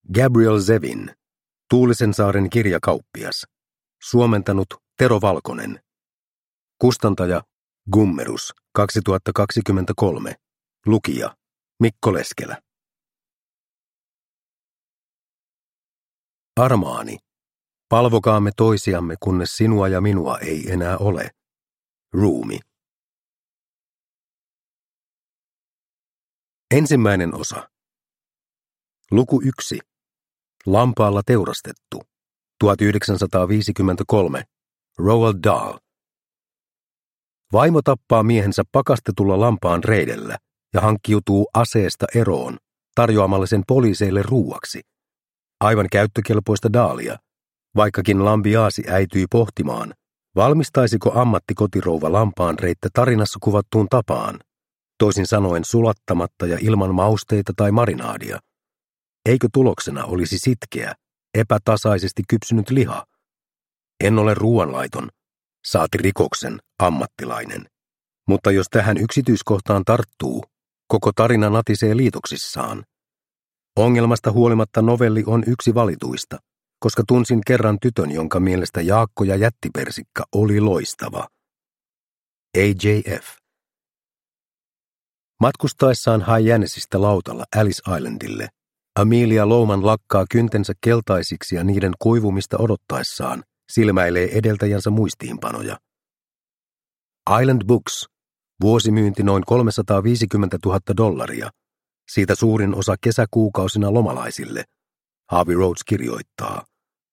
Gabriel Zevin, Tuulisensaaren kirjakauppias. Suomentanut Tero Valkonen. Kustantaja Gummerus 2023. Lukija Mikko Leskelä. Armaani. Palvokaamme toisiamme, kunnes sinua ja minua ei enää ole. Ruumi. Ensimmäinen osa. Luku 1. Lampaalla teurastettu. 1953. Roald Dahl. Vaimo tappaa miehensä pakastetulla lampaan reidellä ja hankkiutuu aseesta eroon tarjoamalla sen poliiseille ruuaksi. Aivan käyttökelpoista Dahlia, vaikkakin Lambiasi äityi pohtimaan, valmistaisiko ammattikotirouva lampaan reittä tarinassa kuvattuun tapaan, toisin sanoen sulattamatta ja ilman mausteita tai marinaadia. Eikö tuloksena olisi sitkeä, epätasaisesti kypsynyt liha? En ole ruoanlaiton, saati rikoksen ammattilainen. Mutta jos tähän yksityiskohtaan tarttuu, koko tarina natisee liitoksissaan. Ongelmasta huolimatta novelli on yksi valituista, koska tunsin kerran tytön, jonka mielestä Jaakko ja jättipersikka oli loistava. AJF. Matkustaessaan Hyannisista lautalla Alice Islandille, Amelia Louman lakkaa kyntensä keltaisiksi ja niiden kuivumista odottaessaan silmäilee edeltäjänsä muistiinpanoja. Island Books, vuosimyynti noin $350,000, siitä suurin osa kesäkuukausina lomalaisille, Harvey Rhodes kirjoittaa.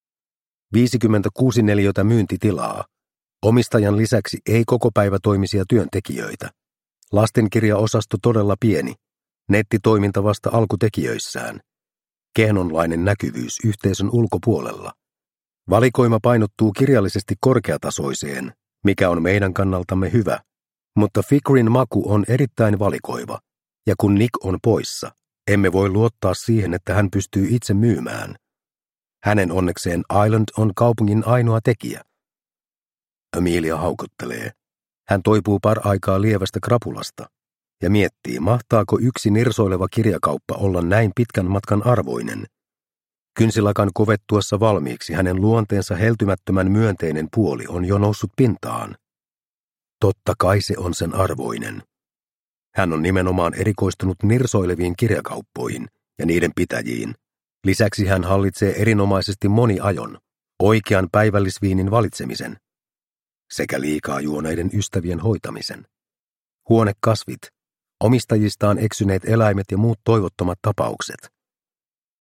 56 neliötä myyntitilaa, omistajan lisäksi ei kokopäivätoimisia työntekijöitä, lastenkirjaosasto todella pieni, nettitoiminta vasta alkutekijöissään, kehnonlainen näkyvyys yhteisön ulkopuolella. Valikoima painottuu kirjallisesti korkeatasoiseen, mikä on meidän kannaltamme hyvä, mutta Fikrin maku on erittäin valikoiva, ja kun Nick on poissa, emme voi luottaa siihen, että hän pystyy itse myymään. Hänen onnekseen Island on kaupungin ainoa tekijä. Amelia haukottelee. Hän toipuu par-aikaa lievästä krapulasta ja miettii, mahtaako yksi nirsoileva kirjakauppa olla näin pitkän matkan arvoinen. Kynsilakan kovettuessa valmiiksi hänen luonteensa heltymättömän myönteinen puoli on jo noussut pintaan. Totta kai se on sen arvoinen. Hän on nimenomaan erikoistunut nirsoileviin kirjakauppoihin ja niiden pitäjiin. Lisäksi hän hallitsee erinomaisesti moniajon, oikean päivällisviinin valitsemisen sekä liikaa juoneiden ystävien hoitamisen. Huonekasvit, omistajistaan eksyneet eläimet ja muut toivottomat tapaukset.